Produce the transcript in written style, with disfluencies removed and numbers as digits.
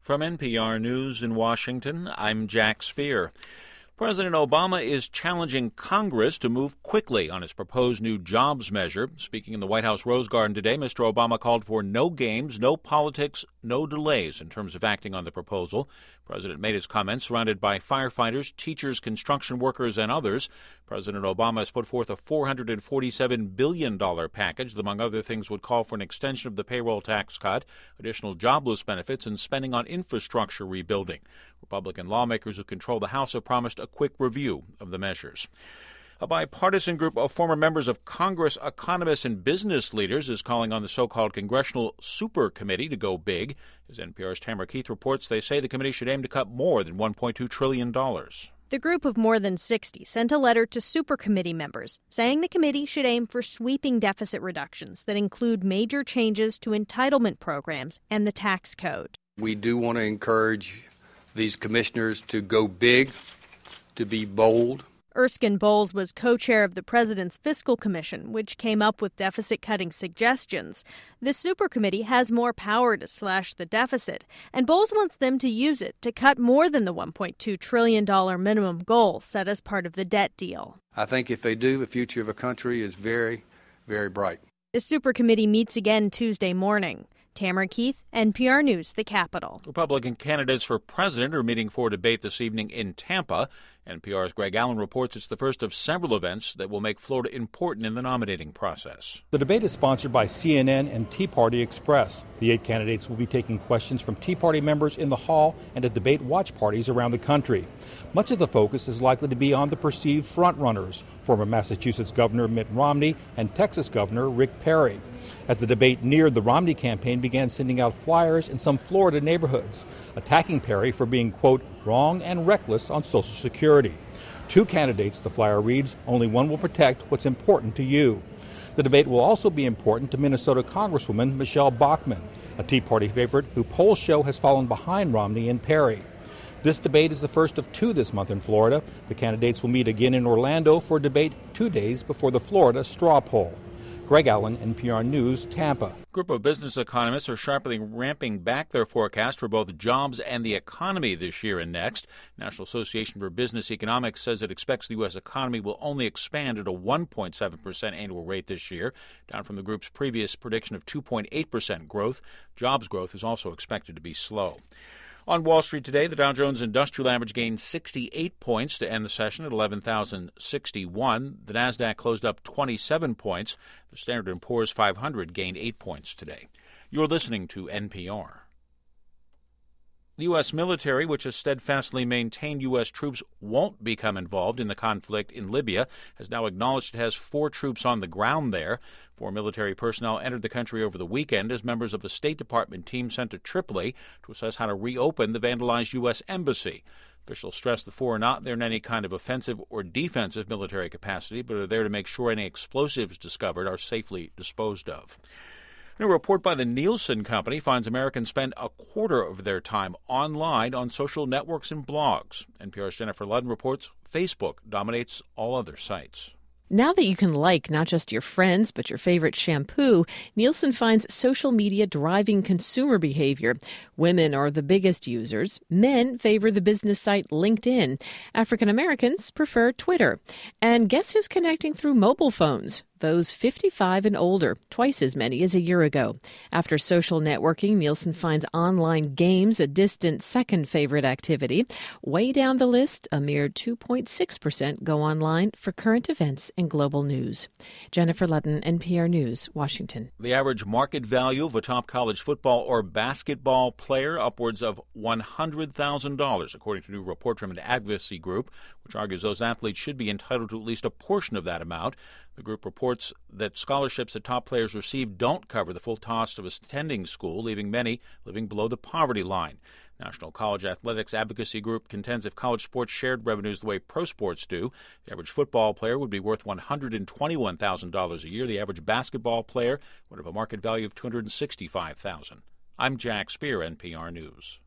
From NPR News in Washington, I'm Jack Speer. President Obama is challenging Congress to move quickly on his proposed new jobs measure. Speaking in the White House Rose Garden today, Mr. Obama called for no games, no politics, no delays in terms of acting on the proposal. The president made his comments surrounded by firefighters, teachers, construction workers, and others. President Obama has put forth a $447 billion package that, among other things, would call for an extension of the payroll tax cut, additional jobless benefits, and spending on infrastructure rebuilding. Republican lawmakers who control the House have promised a quick review of the measures. A bipartisan group of former members of Congress, economists, and business leaders is calling on the so-called Congressional Super Committee to go big. As NPR's Tamara Keith reports, they say the committee should aim to cut more than $1.2 trillion. The group of more than 60 sent a letter to Super Committee members saying the committee should aim for sweeping deficit reductions that include major changes to entitlement programs and the tax code. We do want to encourage these commissioners to go big, to be bold. Erskine Bowles was co-chair of the President's Fiscal Commission, which came up with deficit-cutting suggestions. The Super Committee has more power to slash the deficit, and Bowles wants them to use it to cut more than the $1.2 trillion minimum goal set as part of the debt deal. I think if they do, the future of a country is very, very bright. The Super Committee meets again Tuesday morning. Tamara Keith, NPR News, the Capitol. Republican candidates for president are meeting for a debate this evening in Tampa. NPR's Greg Allen reports it's the first of several events that will make Florida important in the nominating process. The debate is sponsored by CNN and Tea Party Express. The 8 candidates will be taking questions from Tea Party members in the hall and at debate watch parties around the country. Much of the focus is likely to be on the perceived frontrunners, former Massachusetts Governor Mitt Romney and Texas Governor Rick Perry. As the debate neared, the Romney campaign began sending out flyers in some Florida neighborhoods, attacking Perry for being, quote, wrong and reckless on Social Security. 2 candidates, the flyer reads, only one will protect what's important to you. The debate will also be important to Minnesota Congresswoman Michelle Bachmann, a Tea Party favorite who polls show has fallen behind Romney and Perry. This debate is the first of 2 this month in Florida. The candidates will meet again in Orlando for a debate 2 days before the Florida straw poll. Greg Allen, NPR News, Tampa. A group of business economists are sharply ramping back their forecast for both jobs and the economy this year and next. National Association for Business Economics says it expects the U.S. economy will only expand at a 1.7% annual rate this year, down from the group's previous prediction of 2.8% growth. Jobs growth is also expected to be slow. On Wall Street today, the Dow Jones Industrial Average gained 68 points to end the session at 11,061. The Nasdaq closed up 27 points. The Standard & Poor's 500 gained 8 points today. You're listening to NPR. The U.S. military, which has steadfastly maintained U.S. troops won't become involved in the conflict in Libya, has now acknowledged it has 4 troops on the ground there. 4 military personnel entered the country over the weekend as members of the State Department team sent to Tripoli to assess how to reopen the vandalized U.S. embassy. Officials stress the 4 are not there in any kind of offensive or defensive military capacity, but are there to make sure any explosives discovered are safely disposed of. A new report by the Nielsen Company finds Americans spend a quarter of their time online on social networks and blogs. NPR's Jennifer Ludden reports Facebook dominates all other sites. Now that you can like not just your friends, but your favorite shampoo, Nielsen finds social media driving consumer behavior. Women are the biggest users. Men favor the business site LinkedIn. African Americans prefer Twitter. And guess who's connecting through mobile phones? Those 55 and older, twice as many as a year ago. After social networking, Nielsen finds online games a distant second favorite activity. Way down the list, a mere 2.6% go online for current events and global news. Jennifer Ludden, NPR News, Washington. The average market value of a top college football or basketball player upwards of $100,000, according to a new report from an advocacy group, which argues those athletes should be entitled to at least a portion of that amount. The group reports that scholarships that top players receive don't cover the full cost of attending school, leaving many living below the poverty line. National College Athletics Advocacy Group contends if college sports shared revenues the way pro sports do, the average football player would be worth $121,000 a year. The average basketball player would have a market value of $265,000. I'm Jack Speer, NPR News.